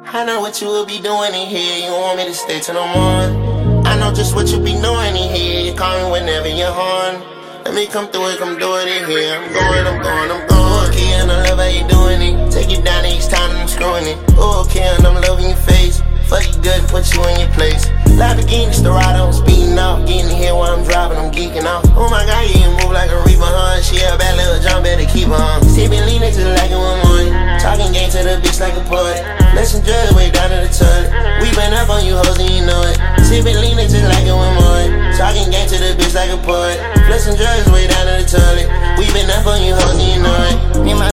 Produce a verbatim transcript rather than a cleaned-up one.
I know what you will be doing in here. You want me to stay till the morning. I know just what you be doing in here. You call me whenever you're horny. Let me come through it, come do it in here. I'm going, I'm going, I'm going. Okay, and I love how you doing it. Take it down each time I'm screwing it. Oh, okay, and I'm loving your face. Fuck you good and put you in your place. Lamborghini Storado, I'm speeding off. Getting here while I'm driving, I'm geeking off. Oh my god, you move like a reaper, huh? She a bad little jump, better keep her on. Sipping lean next to like a one. Talking game to the bitch like a poet. Flexing drugs way down to the toilet. We been up on you hoes and you know it. Sipping lean next to like a one. Talking game to the bitch like a poet. Flexing drugs way down to the toilet. We been up on you hoes.